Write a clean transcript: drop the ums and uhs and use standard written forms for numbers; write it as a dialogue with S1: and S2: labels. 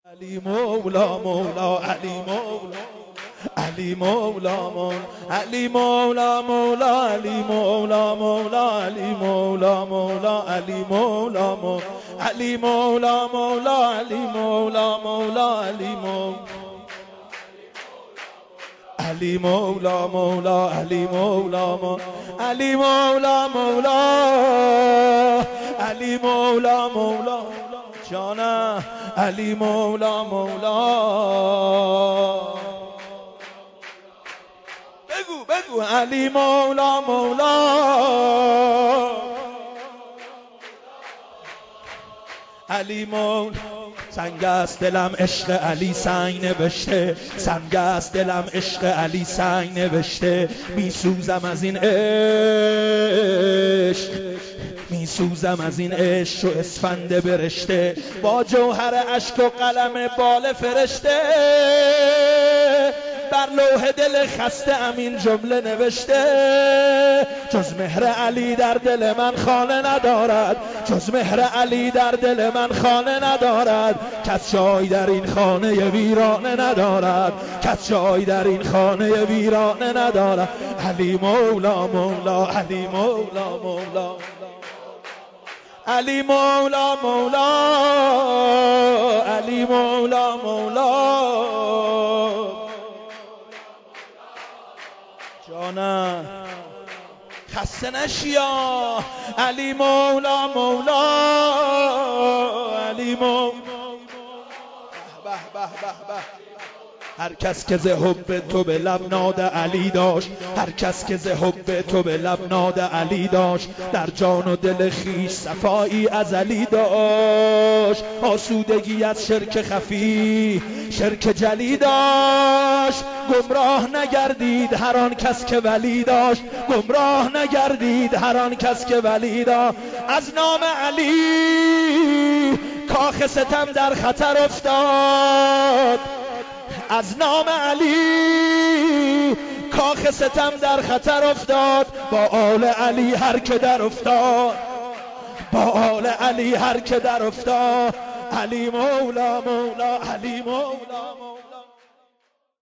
S1: علی مولا مولا علی مولا علی مولا مولا علی مولا مولا علی مولا مولا علی مولا مولا علی مولا مولا علی مولا مولا علی مولا مولا علی مولا علی مولا مولا علی مولا مولا علی مولا مولا علی مولا مولا جانم علی مولا مولا بگو بگو علی مولا مولا علی مولا سنگ است دلم عشق علی سنگ نوشته سنگ است دلم عشق علی سنگ نوشته میسوزم از این عشق میسوزم از این عشق و اسفند برشته با جوهر اشک و قلم بال فرشته بر لوح دل خسته امین جمله نوشته جز مهر علی در دل من خانه ندارد جز مهر علی در دل من خانه ندارد کس جای در این خانه ویرانه ندارد کس جای در این خانه ویرانه ندارد علی مولا مولا علی مولا مولا علی مولا مولا علی مولا مولا جانم خسته نشیا علی مولا مولا علی مولا به به به به هر کس که ز حب تو به لب ناد علی داشت هر کس که ز حب تو به لب ناد علی داشت در جان و دل خویش صفایی ازلی داشت آسودگی از شرک خفی شرک جلی داشت گمراه نگردید هر آن کس که ولی داشت گمراه نگردید هر آن کس که ولی داشت از نام علی کاخ ستم در خطر افتاد از نام علی کاخ ستم در خطر افتاد با آل علی هر که در افتاد با آل علی هر که در افتاد علی مولا مولا علی مولا مولا